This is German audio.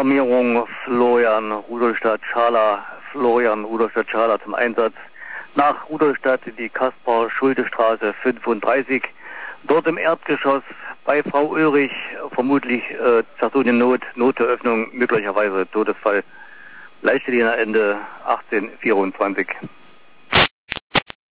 Alarmierung Florian Rudolstadt-Scharler zum Einsatz. Nach Rudolstadt die Kaspar-Schulte-Straße 35. Dort im Erdgeschoss bei Frau Ulrich vermutlich Personennot, Noteröffnung, möglicherweise Todesfall. Leichtseligenende 1824.